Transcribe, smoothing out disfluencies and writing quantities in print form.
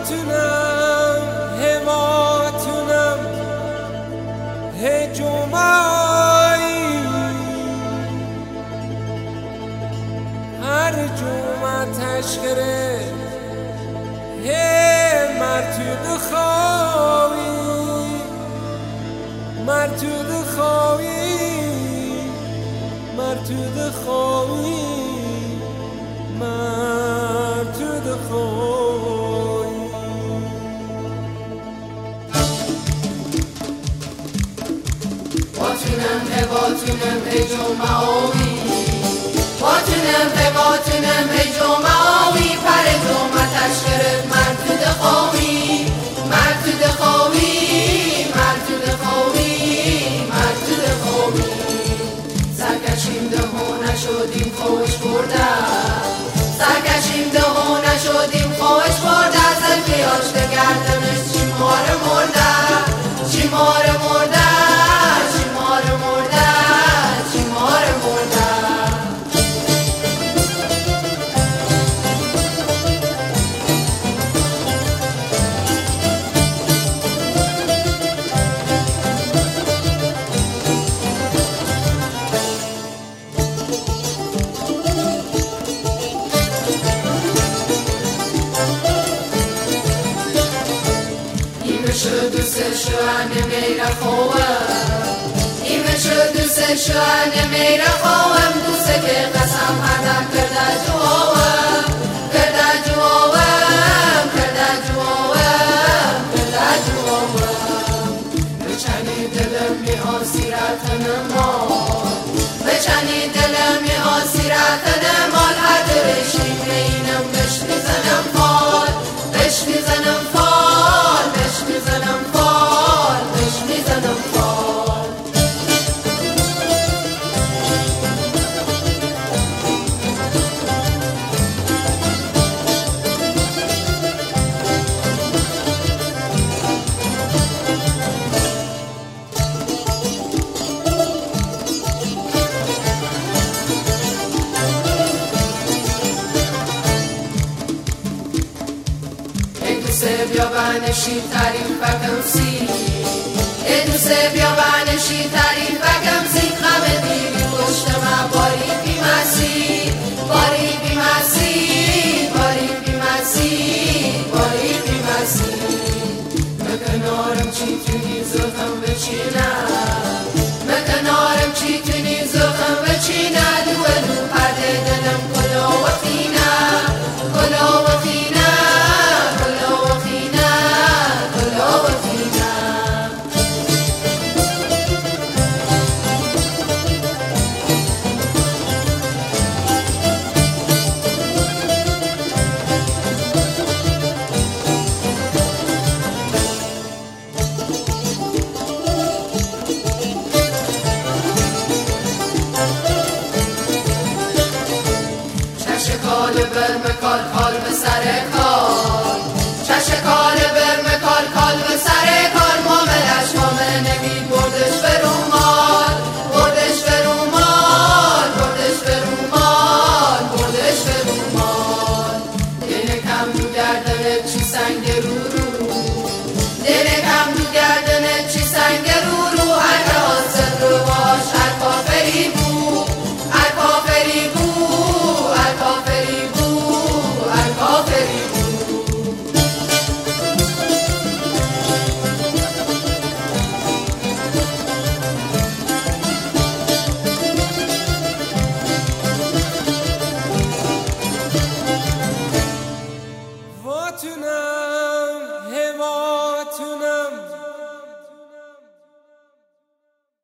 واتونم هواتونم هجومایی هر جومه تشکره هی مرتود خواهی مرتود خواهی مرتود خواهی مرتود خواهی واتونم هواتونم هجومایی واتونم هواتونم هجومایی پر جومه تشکرت مرتود خواهی مرتود خواهی مرتود خواهی مرتود خواهی سرکشیم دهونه شدیم خوش برده سرکشیم دهونه شدیم خوش برده زن بیاشته گردنش چی ماره مرده چی ماره مرده چی ماره مرده چی ماره مرده دوستش شوانه میره خوام ایمشو دوستش شوانه میره خوام دوسته که قسم هردم کرده جوام کرده جوام کرده جوام کرده جوام بچنی دلم می آسیرت نمال بچنی دلم می آسیرت نمال هر درشی مینم بش میزنم فال بش میزنم فال بش میزنم فال بش میزنم فال بیا بنشین تعریف بکم سی ای دوسته بیا بنشین تعریف بکم سی غم دیوی پشت من باری بیمسی باری بیمسی باری بیمسی باری بیمسی مکنارم چی تونی زخم بچینم مکنارم چی تونی زخم بچینم دو پرده دلم کلا و خینه کلا و خینه برمکال کال به سر کال چش کال برمکال کال به سر کال ماملش مامل نمی بردش به رومال بردش به رومال بردش به رومال بردش به رومال دل کم دو گردنت چی سنگ رو رو دل کم دو گردنت چی سنگ رو رو هر که حاصل رو باش هر کافری بود هر کافری بود هر کافری بود هر کافری بود واتونم